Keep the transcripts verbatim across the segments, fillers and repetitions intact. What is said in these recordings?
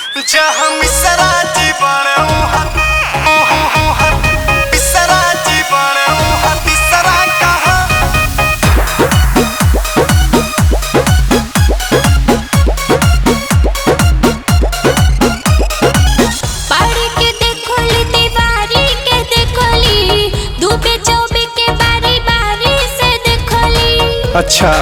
जहाँ मिसरा जी बने उहाँ उहाँ मिसरा जी बने उहाँ तीसरा कहाँ। बारी के देखोली दीवारी के देखोली दुबे चौबे के बारी बारी से देखोली। अच्छा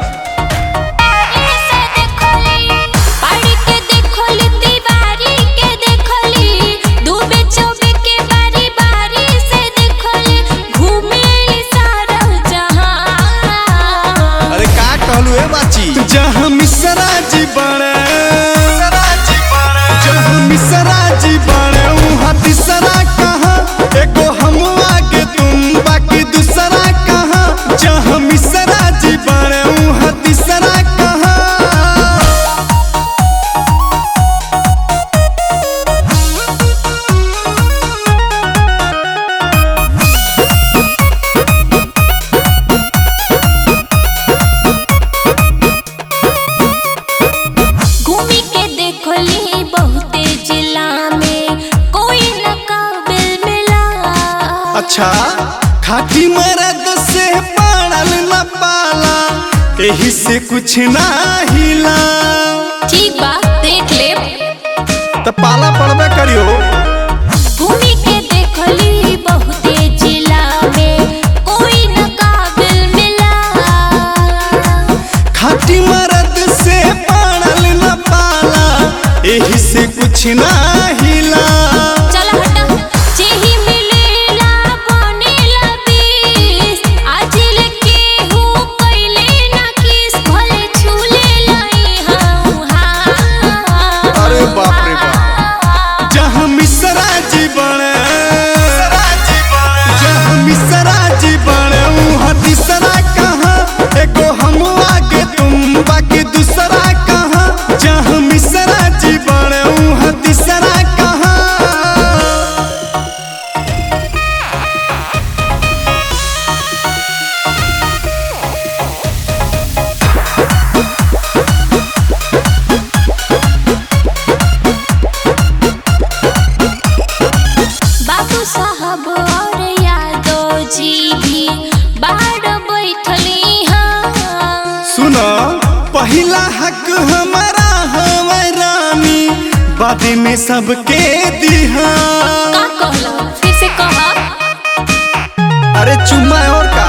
जहाँ मिसरा जी बने जहाँ मिसरा जी बने उहाँ तीसरा कहाँ। एगो हम आगे तुम बाकी दूसरा कहाँ। जहाँ मिसरा जी बने उहाँ तीसरा कहाँ। बहुते जिला में कोई न काबिल मिला। अच्छा खाटी मर्द से पड़ल न पाला यही से कुछ ना हिला। ठीक बा देख ले तो पाला पड़बे करियो। भूमि के देखली बहुते जिला में कोई न काबिल मिला। खाटी मर्द से पड़ल न पाला यही से कुछ ना हिला। चला हटा जेही मिलेला बनेला बीस आज लेके हूँ कैले ना किस भले छूले लाई हाँ हाँ। अरे बाप रे बाप जहाँ मिसरा जी बने जहाँ मिसरा जी बने वहाँ तीसरा कहाँ। एगो हम आगे तुम बाकी दूसरा कहाँ। जहाँ मिसरा जी बने वहाँ तीसरा कहाँ। बाबू साहब और यादव जी भी बाहर बैठली हाँ। सुनो पहला हक हमारा हमारानी बाद में सबके दिहा। का कहला फिर से कहा। अरे चुम्मा और